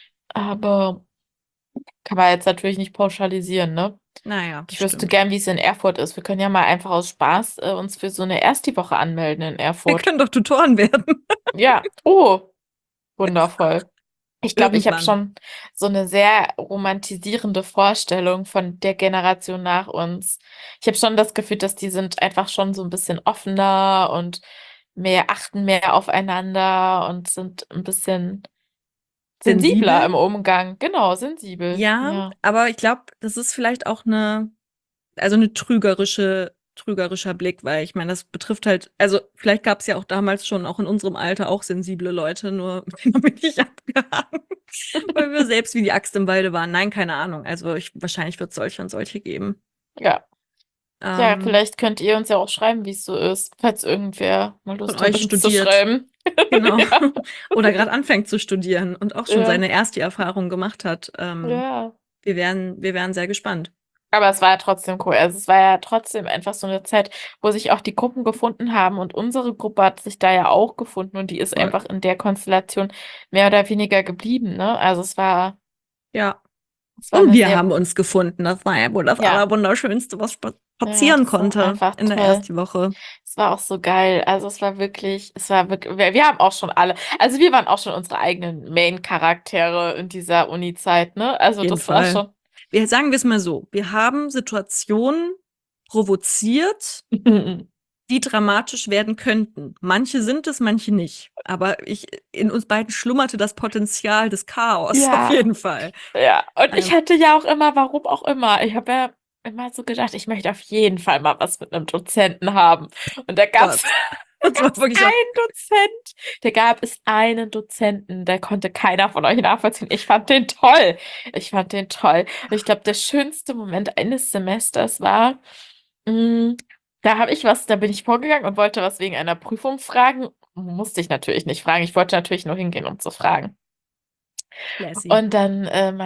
Aber kann man jetzt natürlich nicht pauschalisieren, ne? Naja, das Ich wüsste stimmt. gern, wie es in Erfurt ist. Wir können ja mal einfach aus Spaß uns für so eine Ersti-Woche anmelden in Wir Erfurt. können doch Tutoren werden. Ja, oh, wundervoll. Ich glaube, ich habe Irgendwann. schon so eine sehr romantisierende Vorstellung von der Generation nach uns. Ich habe schon das Gefühl, dass die sind einfach schon so ein bisschen offener und achten mehr aufeinander und sind ein bisschen sensibler Sensibel? im Umgang. Genau, sensibel. Ja, Ja. aber ich glaube, das ist vielleicht auch also eine trügerischer Blick, weil ich meine, das betrifft halt, also vielleicht gab es ja auch damals schon, auch in unserem Alter, auch sensible Leute, nur mit denen bin ich abgehangen, weil wir selbst wie die Axt im Walde waren. Nein, keine Ahnung. Also wahrscheinlich wird es solche und solche geben. Ja. Ja, Ähm, vielleicht könnt ihr uns ja auch schreiben, wie es so ist, falls irgendwer mal von Lust hat, euch uns zu studiert, schreiben. genau. Ja, Oder gerade anfängt zu studieren und auch schon ja, seine erste Erfahrung gemacht hat. ja. Wir wären sehr gespannt. Aber es war ja trotzdem cool. Also es war ja trotzdem einfach so eine Zeit, wo sich auch die Gruppen gefunden haben und unsere Gruppe hat sich da ja auch gefunden und die ist Voll. einfach in der Konstellation mehr oder weniger geblieben, ne? Also Ja. es war Und eine wir sehr, haben uns gefunden. Das war ja wohl das ja, Allerwunderschönste, was ja, passieren das war konnte einfach in der toll. ersten Woche. Es war auch so geil. Also es war wirklich, wir haben auch schon alle, also wir waren auch schon unsere eigenen Main-Charaktere in dieser Uni-Zeit, ne? Auf Also jeden das war Fall. schon. Sagen wir es mal so. Wir haben Situationen provoziert, die dramatisch werden könnten. Manche sind es, manche nicht. Aber in uns beiden schlummerte das Potenzial des Chaos auf Ja, jeden Fall. ja. Und ich Ähm, hatte ja auch immer, warum auch immer, ich habe ja immer so gedacht, ich möchte auf jeden Fall mal was mit einem Dozenten haben. Und da gab's, Gott. Das war gab's wirklich so. einen Dozent. Da gab es einen Dozenten, der konnte keiner von euch nachvollziehen. Ich fand den toll. Ich fand den toll. Und ich glaube, der schönste Moment eines Semesters war, mh, da bin ich vorgegangen und wollte was wegen einer Prüfung fragen. Musste ich natürlich nicht fragen. Ich wollte natürlich nur hingehen, um zu fragen. Classy. Und dann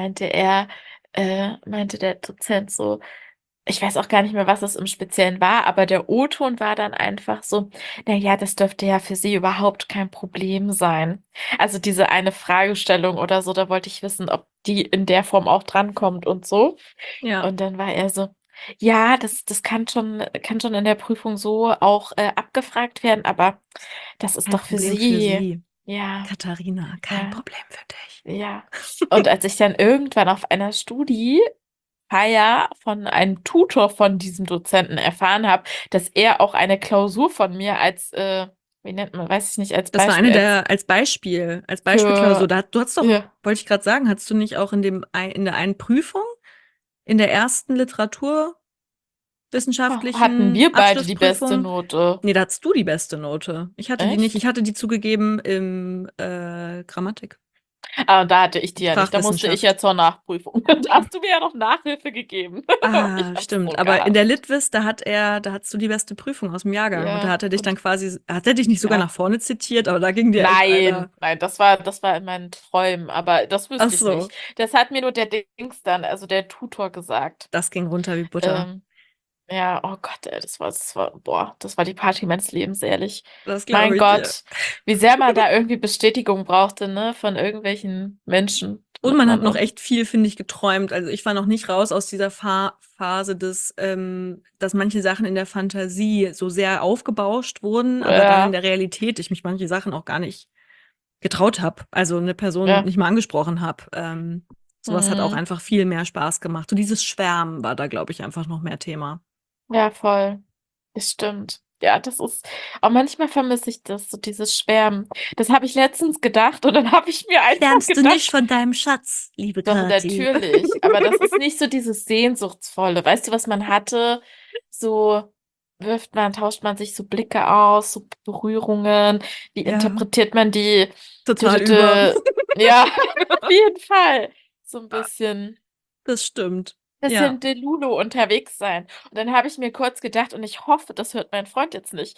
meinte der Dozent so, ich weiß auch gar nicht mehr, was es im Speziellen war, aber der O-Ton war dann einfach so, na ja, das dürfte ja für Sie überhaupt kein Problem sein. Also diese eine Fragestellung oder so, da wollte ich wissen, ob die in der Form auch drankommt und so. Ja. Und dann war er so, ja, das kann schon in der Prüfung so auch abgefragt werden, aber das ist Kein doch für Problem für Sie. Sie. Ja, Katharina, kein ja. Problem für dich. Ja. Und als ich dann irgendwann auf einer Studiefeier von einem Tutor von diesem Dozenten erfahren habe, dass er auch eine Klausur von mir als wie nennt man, weiß ich nicht, als Das war Beispiel, eine der, als Beispielklausur. für, Du hast doch, ja, wollte ich gerade sagen, hattest du nicht auch in der einen Prüfung, in der ersten hatten literaturwissenschaftlichen wir beide die beste Abschlussprüfung? Note. Nee, da hattest du die beste Note. Ich hatte die nicht. Ich Echt? hatte die zugegeben im Grammatik, Ah, da hatte ich die ja nicht. Da musste ich Sprachwissenschaft. ja zur Nachprüfung. Da hast du mir ja noch Nachhilfe gegeben. Ich Ah, hab's stimmt. so Aber in der gehasst. Litwis, da hattest du die beste Prüfung aus dem Jahrgang. Und da Ja, hat er dich dann und quasi, hat er dich nicht sogar nach ja. vorne zitiert, aber da ging dir echt Nein, einer. nein, das war in meinen Träumen, aber das Ach wüsste ich so, nicht. Das hat mir nur der Dings dann, also der Tutor gesagt. das ging runter wie Butter. Ähm, ja, oh Gott, ey, boah, das war die Party meines Lebens, ehrlich. Das glaube Mein ich dir. Gott, wie sehr man da irgendwie Bestätigung brauchte, ne, von irgendwelchen Menschen, Und damit man hat man noch irgendwie, echt viel, finde ich, geträumt. Also ich war noch nicht raus aus dieser Phase dass manche Sachen in der Fantasie so sehr aufgebauscht wurden, aber dann in ja, der Realität ich mich manche Sachen auch gar nicht getraut habe. Also eine Person ja, nicht mal angesprochen habe. Sowas hat auch mhm, einfach viel mehr Spaß gemacht. So dieses Schwärmen war da, glaube ich, einfach noch mehr Thema. ja, voll. Das stimmt. Ja, das ist, auch manchmal vermisse ich das, so dieses Schwärmen. Das habe ich letztens gedacht und dann habe ich mir einfach Schwärmst du nicht gedacht, von deinem Schatz, liebe doch, Kathi? natürlich. Aber das ist nicht so dieses Sehnsuchtsvolle. Weißt du, was man hatte? So tauscht man sich so Blicke aus, so Berührungen. Wie Ja, interpretiert man die? total über. Tütete. Ja, auf jeden Fall. So ein Das stimmt. Ja. bisschen Delulu unterwegs sein. Und dann habe ich mir kurz gedacht, und ich hoffe, das hört mein Freund jetzt nicht.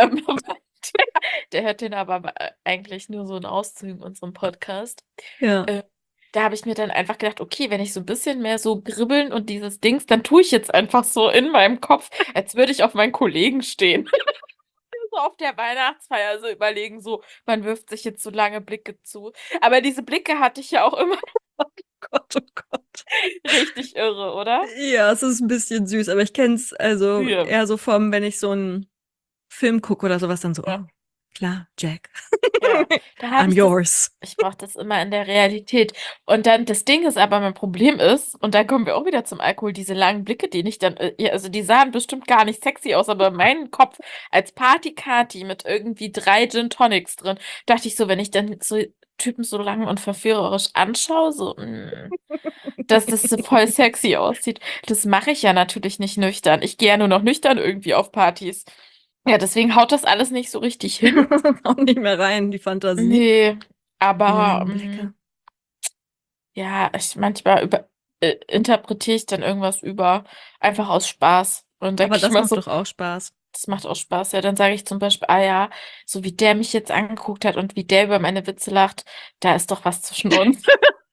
Der, der hört den aber eigentlich nur so in Auszügen, unserem Podcast. Ja. Äh, Da habe ich mir dann einfach gedacht, okay, wenn ich so ein bisschen mehr so gribbeln und dieses Dings, dann tue ich jetzt einfach so in meinem Kopf, als würde ich auf meinen Kollegen stehen. So auf der Weihnachtsfeier so überlegen, so, man wirft sich jetzt so lange Blicke zu. Aber diese Blicke hatte ich ja auch immer Gott, oh Gott. richtig irre, oder? Ja, es ist ein bisschen süß, aber ich kenne es also Ja. eher so vom, wenn ich so einen Film gucke oder sowas, dann so, Ja. oh, klar, Jack, Ja, da habe I'm ich das, yours. ich brauche das immer in der Realität. Und dann, das Ding ist aber, mein Problem ist, und da kommen wir auch wieder zum Alkohol, diese langen Blicke, die ich dann, ja, also die sahen bestimmt gar nicht sexy aus, aber in meinem Kopf als Party-Kati mit irgendwie 3 Gin Tonics drin, dachte ich so, wenn ich dann so Typen so lang und verführerisch anschaue, so, dass das so voll sexy aussieht. Das mache ich ja natürlich nicht nüchtern. Ich gehe ja nur noch nüchtern irgendwie auf Partys. Ja, deswegen haut das alles nicht so richtig hin. Auch nicht mehr rein, die Fantasie. Nee, Die aber langen Blicke. ja, manchmal interpretiere ich dann irgendwas über, einfach aus Spaß. Und dann denke Aber ich das mal macht so, doch auch Spaß. das macht auch Spaß. Ja, dann sage ich zum Beispiel, ah ja, so wie der mich jetzt angeguckt hat und wie der über meine Witze lacht, da ist doch was zwischen uns.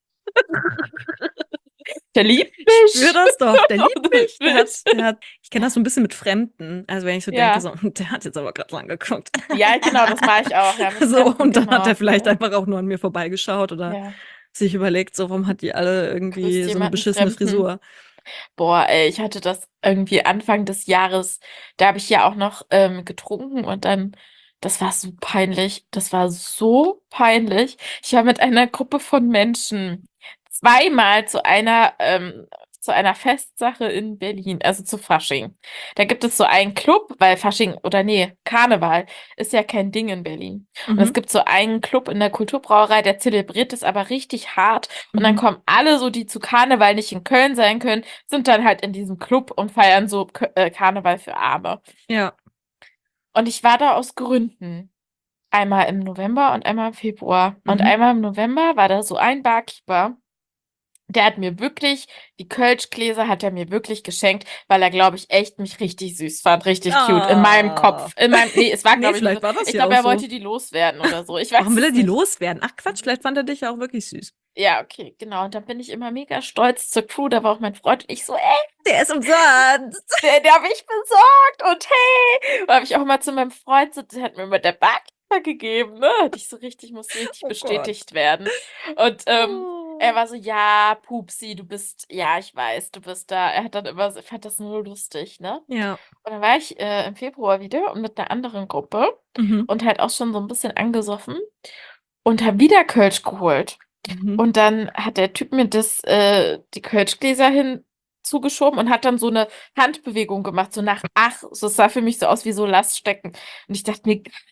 Der liebt Ich spüre mich. das doch. Der liebt mich. Mich. Ich kenne das so ein bisschen mit Fremden. Also wenn ich so denke, Ja, so, der hat jetzt aber gerade lang geguckt. ja, genau, das mache ich auch, ja, mit So, Fremden und dann hat er vielleicht genauso. einfach auch nur an mir vorbeigeschaut oder Ja, sich überlegt, so, warum hat die alle irgendwie grüßt so eine jemanden beschissene Fremden. Frisur? Boah, ey, ich hatte das irgendwie Anfang des Jahres. Da habe ich ja auch noch getrunken und dann, das war so peinlich. Das war so peinlich. Ich war mit einer Gruppe von Menschen zweimal zu einer Festsache in Berlin, also zu Fasching. Da gibt es so einen Club, weil Fasching, oder nee, Karneval ist ja kein Ding in Berlin. Und es Mhm, gibt so einen Club in der Kulturbrauerei, der zelebriert es aber richtig hart. Und dann mhm. kommen alle so, die zu Karneval nicht in Köln sein können, sind dann halt in diesem Club und feiern so Karneval für Arme. Ja. Und ich war da aus Gründen. Einmal im November und einmal im Februar. Und Mhm. einmal im November war da so ein Barkeeper, der hat mir wirklich, die Kölschgläser hat er mir wirklich geschenkt, weil er, glaube ich, echt mich richtig süß fand, richtig cute. In meinem Ah. Kopf. Nee, es war, Nee, glaube ich, nur so, vielleicht war das ich ja glaube, auch er so. wollte die loswerden oder so. Ich Warum weiß will er es die nicht. loswerden? Ach Quatsch, vielleicht fand er dich ja auch wirklich süß. Ja, okay, genau. Und dann bin ich immer mega stolz zur Crew. Da war auch mein Freund und ich so, Der ist umsonst. der habe ich besorgt und hey, da habe ich auch mal zu meinem Freund, so, der hat mir immer der Barkeeper gegeben, ne? Musste richtig Oh Gott. bestätigt werden. Und er Oh. war so, ja, Pupsi, ja, ich weiß, du bist da. Er hat dann immer so, ich fand das nur lustig, ne? Ja. Und dann war ich im Februar wieder und mit einer anderen Gruppe Mhm. und halt auch schon so ein bisschen angesoffen und habe wieder Kölsch geholt. Mhm. Und dann hat der Typ mir die Kölschgläser hinzugeschoben und hat dann so eine Handbewegung gemacht, so nach ach, so es sah für mich so aus wie so Laststecken. Und ich dachte mir,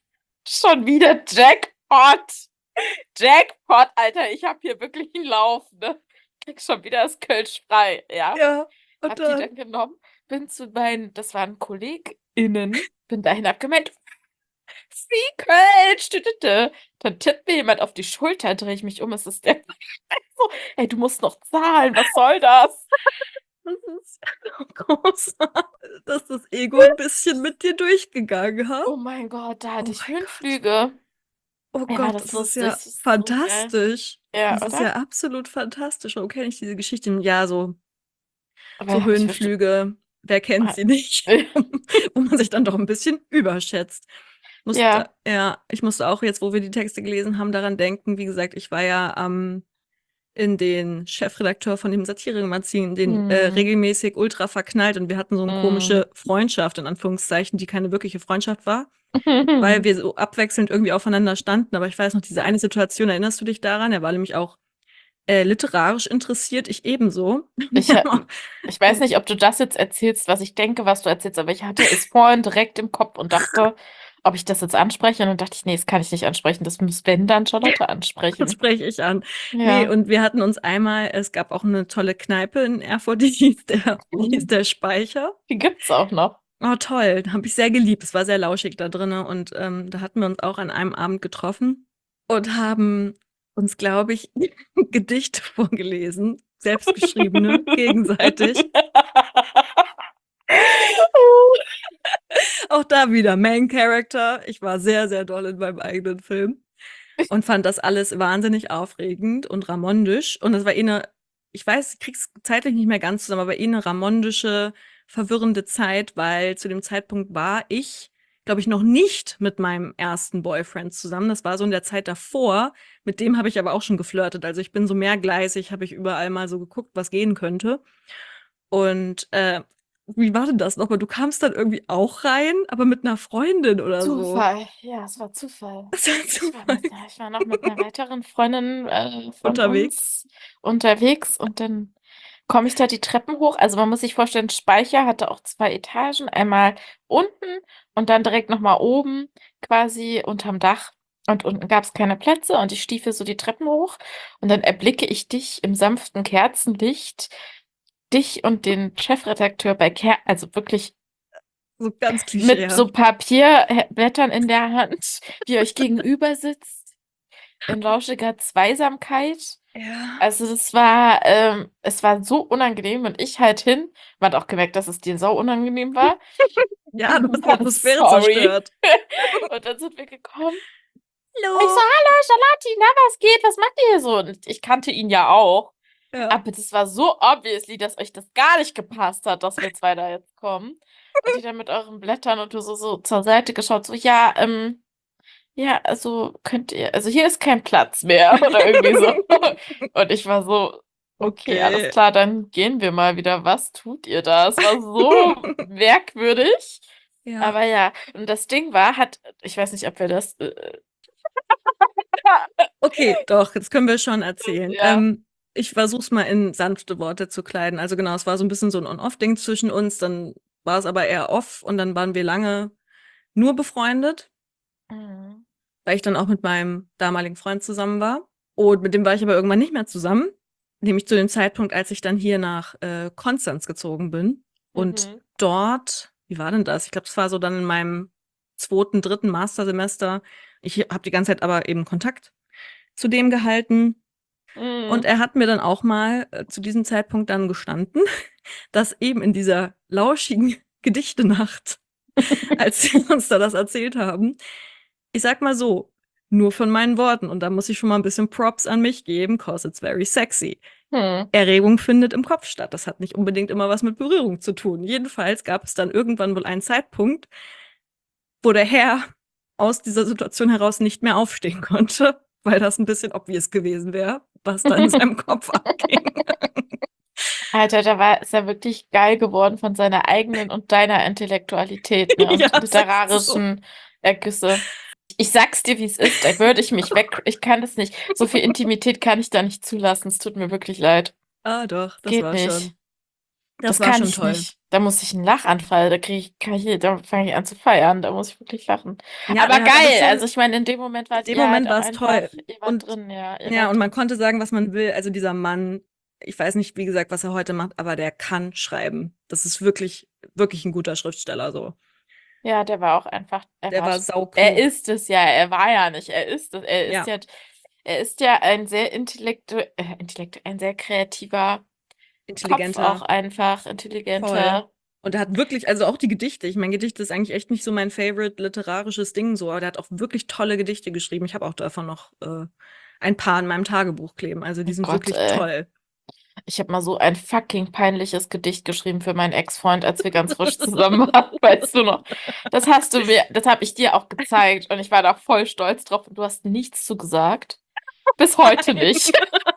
Schon wieder Jackpot. Jackpot, Alter, ich habe hier wirklich einen Lauf, ne? Krieg schon wieder das Kölsch frei, ja? Ja, und Hab die dann dann genommen, bin zu meinen, das waren KollegInnen, bin dahin, hab gemeint, Free Kölsch, tütütü. Dann tippt mir jemand auf die Schulter, drehe ich mich um, es ist der so, ey, du musst noch zahlen, was soll das? das ist so groß, dass das Ego ein bisschen mit dir durchgegangen hat. Oh mein Gott, da hatte Oh ich mein Gott. Höhenflüge. Oh Ja, war Gott, das das ist lustig, ja das ist so geil. fantastisch. Ja, Das ist oder? ja absolut fantastisch. Warum kenne ich diese Geschichte? Ja, so Aber habe ich bestimmt. Höhenflüge, wer kennt sie nicht? Wo man sich dann doch ein bisschen überschätzt. Ja. Ich musste auch jetzt, wo wir die Texte gelesen haben, daran denken. Wie gesagt, ich war ja in den Chefredakteur von dem Satiremagazin, den Hm. regelmäßig ultra verknallt und wir hatten so eine Hm. komische Freundschaft, in Anführungszeichen, die keine wirkliche Freundschaft war, weil wir so abwechselnd irgendwie aufeinander standen. Aber ich weiß noch, diese eine Situation, erinnerst du dich daran? Er war nämlich auch literarisch interessiert, ich ebenso. Ich, ich weiß nicht, ob du das jetzt erzählst, was ich denke, was du erzählst, aber ich hatte es vorhin direkt im Kopf und dachte, ob ich das jetzt anspreche. Und dann dachte ich, nee, das kann ich nicht ansprechen. Das muss Ben dann Charlotte Das ansprechen. spreche ich an. Nee, Ja. und wir hatten uns einmal, es gab auch eine tolle Kneipe in Erfurt, die hieß der Speicher. Die gibt's auch noch. Oh, toll, habe ich sehr geliebt. Es war sehr lauschig da drinnen und da hatten wir uns auch an einem Abend getroffen und haben uns, glaube ich, Gedichte vorgelesen, selbstgeschriebene, gegenseitig. Auch da wieder Main Character. Ich war sehr, sehr doll in meinem eigenen Film und fand das alles wahnsinnig aufregend und ramondisch. Und das war ich weiß, ich krieg's zeitlich nicht mehr ganz zusammen, aber eine ramondische, verwirrende Zeit, weil zu dem Zeitpunkt war ich, glaube ich, noch nicht mit meinem ersten Boyfriend zusammen. Das war so in der Zeit davor. Mit dem habe ich aber auch schon geflirtet. Also ich bin so mehrgleisig, habe ich überall mal so geguckt, was gehen könnte. Und wie war denn das nochmal? Du kamst dann irgendwie auch rein, aber mit einer Freundin oder so. Zufall. Ja, es war Zufall. Das war Zufall. Ich war noch mit einer weiteren Freundin von Unterwegs. uns unterwegs und dann komme ich da die Treppen hoch. Also man muss sich vorstellen, Speicher hatte auch zwei Etagen, einmal unten und dann direkt nochmal oben, quasi unterm Dach. Und unten gab es keine Plätze und ich stiefel so die Treppen hoch und dann erblicke ich dich im sanften Kerzenlicht, dich und den Chefredakteur also wirklich So ganz mit so klischeehaft. Papierblättern in der Hand, wie ihr euch gegenüber sitzt, in lauschiger Zweisamkeit. Ja. Also es war so unangenehm und ich halt hin. Man hat auch gemerkt, dass es dir so unangenehm war. Ja, du hast die I'm Atmosphäre sorry. zerstört. Und dann sind wir gekommen. Ich so, Hallo. hallo, Charlotte, na, was geht? Was macht ihr hier so? Und ich kannte ihn ja auch. Ja. Aber das war so obviously, dass euch das gar nicht gepasst hat, dass wir zwei da jetzt kommen. Und die dann mit euren Blättern und du so zur Seite geschaut, so, ja, ja, also könnt ihr, also hier ist kein Platz mehr oder irgendwie so. Und ich war so, okay, alles Okay. klar, dann gehen wir mal wieder. Was tut ihr da? Es war so merkwürdig. Ja. Aber ja, und das Ding war, ich weiß nicht, ob wir das, Okay, doch, jetzt können wir schon erzählen. ja. Ich versuche es mal in sanfte Worte zu kleiden. Also genau, es war so ein bisschen so ein On-Off-Ding zwischen uns, dann war es aber eher off und dann waren wir lange nur befreundet, Mhm. weil ich dann auch mit meinem damaligen Freund zusammen war. Und mit dem war ich aber irgendwann nicht mehr zusammen, nämlich zu dem Zeitpunkt, als ich dann hier nach Konstanz gezogen bin. Und Mhm. dort, wie war denn das? Ich glaube, das war so dann in meinem zweiten, dritten Mastersemester. Ich habe die ganze Zeit aber eben Kontakt zu dem gehalten. Und Mhm. er hat mir dann auch mal zu diesem Zeitpunkt dann gestanden, dass eben in dieser lauschigen Gedichtenacht, als wir uns da das erzählt haben, ich sag mal so, nur von meinen Worten, und da muss ich schon mal ein bisschen Props an mich geben, cause it's very sexy. Hm. Erregung findet im Kopf statt. Das hat nicht unbedingt immer was mit Berührung zu tun. Jedenfalls gab es dann irgendwann wohl einen Zeitpunkt, wo der Herr aus dieser Situation heraus nicht mehr aufstehen konnte, weil das ein bisschen obvious gewesen wäre, was da in seinem Kopf abging. Alter, ist er wirklich geil geworden von seiner eigenen und deiner Intellektualität, ne, Ja, und das ist so. literarischen Ergüsse. Ich sag's dir, wie es ist, da würde ich mich weg. Ich kann das nicht. So viel Intimität kann ich da nicht zulassen. Es tut mir wirklich leid. Ah, doch, das Geht war nicht. schon. Das Das war kann schon ich toll. nicht. Da muss ich einen Lachanfall. Da fange ich an zu feiern. Da muss ich wirklich lachen. Ja, Aber er hat aber geil. Also schon, ich meine, in dem Moment in wart dem ihr halt Moment auch war es einfach, toll. ihr wart Und drin, ja. Ihr ja, wart und man drin. konnte sagen, was man will. Also dieser Mann, ich weiß nicht, wie gesagt, was er heute macht, aber der kann schreiben. Das ist wirklich, wirklich ein guter Schriftsteller so. Ja, der war auch einfach, Der war er sauklug. ist es ja, er war ja nicht, er ist es, Ja, er ist ja ein sehr ein sehr kreativer Kopf auch intelligenter, einfach, voll. intelligenter. Und er hat wirklich, also auch die Gedichte. Ich meine, Gedichte ist eigentlich echt nicht so mein Favorite literarisches Ding so, aber der hat auch wirklich tolle Gedichte geschrieben. Ich habe auch davon noch ein paar in meinem Tagebuch kleben. Also die Oh sind Gott, wirklich ey. toll. Ich habe mal so ein fucking peinliches Gedicht geschrieben für meinen Ex-Freund, als wir ganz frisch zusammen waren, weißt du noch? Das habe ich dir auch gezeigt und ich war da voll stolz drauf und du hast nichts zu gesagt. Bis heute Nein. nicht.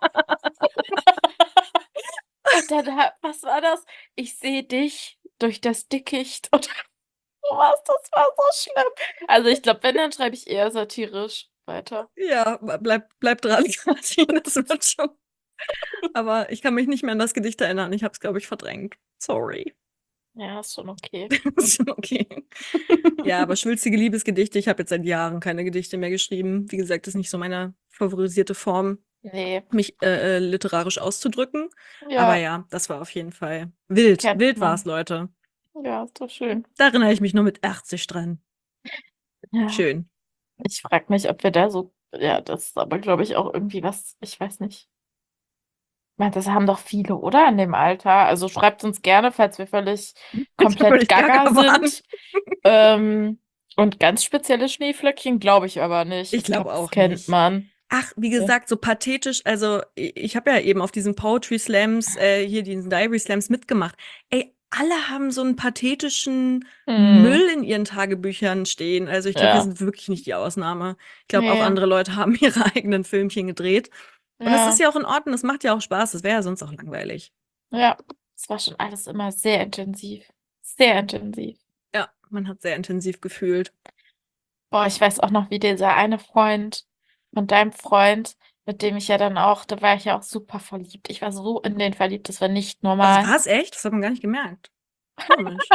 Und was war das? Ich sehe dich durch das Dickicht und was, das war so schlimm. Also ich glaube, wenn, dann schreibe ich eher satirisch weiter. Ja, bleib dran, Kathi, das wird schon. Aber ich kann mich nicht mehr an das Gedicht erinnern. Ich habe es, glaube ich, verdrängt. Sorry. Ja, ist schon okay. Ist schon okay. Ja, aber schwülstige Liebesgedichte, ich habe jetzt seit Jahren keine Gedichte mehr geschrieben. Wie gesagt, das ist nicht so meine favorisierte Form, Nee, mich literarisch auszudrücken. Aber ja, ja, das war auf jeden Fall wild. kennt Wild war es, man. Leute. Ja, ist doch schön. Da erinnere ich mich nur mit 80 dran. Ja, Schön. ich frage mich, ob wir da so, ja, das ist aber, glaube ich, auch irgendwie was, ich weiß nicht. Ich meine, das haben doch viele, oder? In dem Alter. Also schreibt uns gerne, falls wir völlig Ich habe komplett völlig gaga gaga waren. sind. Ähm, und ganz spezielle Schneeflöckchen glaube ich aber nicht. Ich Ich glaube, glaube das auch kennt nicht. man. Ach, wie Ja. gesagt, so pathetisch, also ich habe ja eben auf diesen Poetry Slams, hier diesen Diary Slams mitgemacht. Ey, alle haben so einen pathetischen Hm, Müll in ihren Tagebüchern stehen. Also ich glaube, wir ja. sind wirklich nicht die Ausnahme. Ich glaube, auch Nee, andere Leute haben ihre eigenen Filmchen gedreht. Und das ist ja. ja auch in Ordnung, das macht ja auch Spaß, das wäre ja sonst auch langweilig. Ja. Es war schon alles immer sehr intensiv. Sehr intensiv. Ja, man hat sehr intensiv gefühlt. Boah, ich weiß auch noch, wie dieser eine Freund von deinem Freund, mit dem ich ja dann auch, da war ich ja auch super verliebt. Ich war so in den verliebt, das war nicht Also normal. war es echt? Das hat man gar nicht gemerkt. Komisch.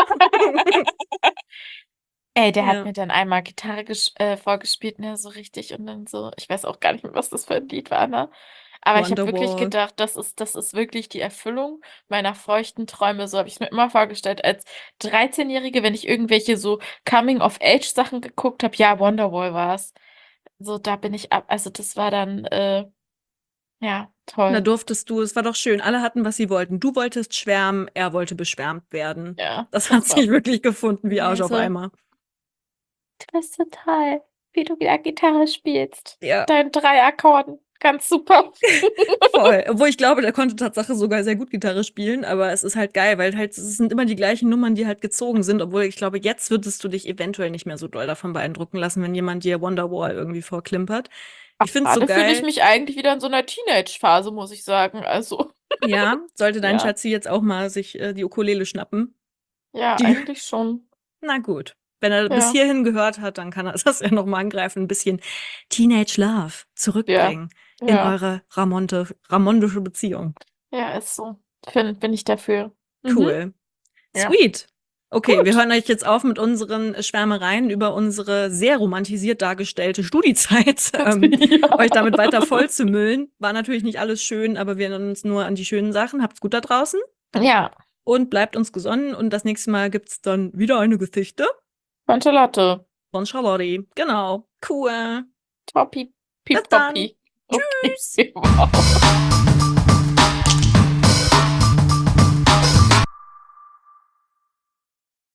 Ey, der hat Ja. mir dann einmal Gitarre vorgespielt, ne, so richtig und dann so, ich weiß auch gar nicht mehr, was das für ein Lied war, ne? Aber ich habe wirklich Wonderwall. gedacht, das ist wirklich die Erfüllung meiner feuchten Träume. So habe ich es mir immer vorgestellt, als 13-Jährige, wenn ich irgendwelche so Coming-of-Age-Sachen geguckt habe, ja, Wonderwall war es. So, da bin ich ab, also das war dann, ja, Da toll. durftest du, es war doch schön. Alle hatten, was sie wollten. Du wolltest schwärmen, er wollte beschwärmt werden. Ja, Das hat das war, sich wirklich gefunden wie Arsch nee, auf so, Eimer. du bist total, wie du wieder Gitarre spielst. Ja, Dein drei Akkorden, ganz super. voll. Obwohl ich glaube, der konnte Tatsache sogar sehr gut Gitarre spielen, aber es ist halt geil, weil halt es sind immer die gleichen Nummern, die halt gezogen sind. Obwohl ich glaube, jetzt würdest du dich eventuell nicht mehr so doll davon beeindrucken lassen, wenn jemand dir Wonderwall irgendwie vorklimpert. Ich find's so Gerade fühle ich geil. mich eigentlich wieder in so einer Teenage-Phase, muss ich sagen. Also, Ja, sollte dein ja, Schatzi jetzt auch mal sich die Ukulele schnappen. ja, Die eigentlich schon. Na gut. Wenn er bis Ja, hierhin gehört hat, dann kann er das ja noch mal angreifen, ein bisschen Teenage Love ja, zurückbringen in ja, eure ramondische Beziehung. ja, ist so. Bin ich dafür. Mhm, Cool. ja, Sweet. Okay, wir gut. hören euch jetzt auf mit unseren Schwärmereien über unsere sehr romantisiert dargestellte Studiezeit. Euch Ja. damit weiter voll zu müllen. War natürlich nicht alles schön, aber wir erinnern uns nur an die schönen Sachen. Habt's gut da draußen Ja, und bleibt uns gesonnen. Und das nächste Mal gibt's dann wieder eine Geschichte Latte. von Charlotte. Genau. Cool. Toppi, Bis dann. Pipoppi. Okay, Tschüss. wow.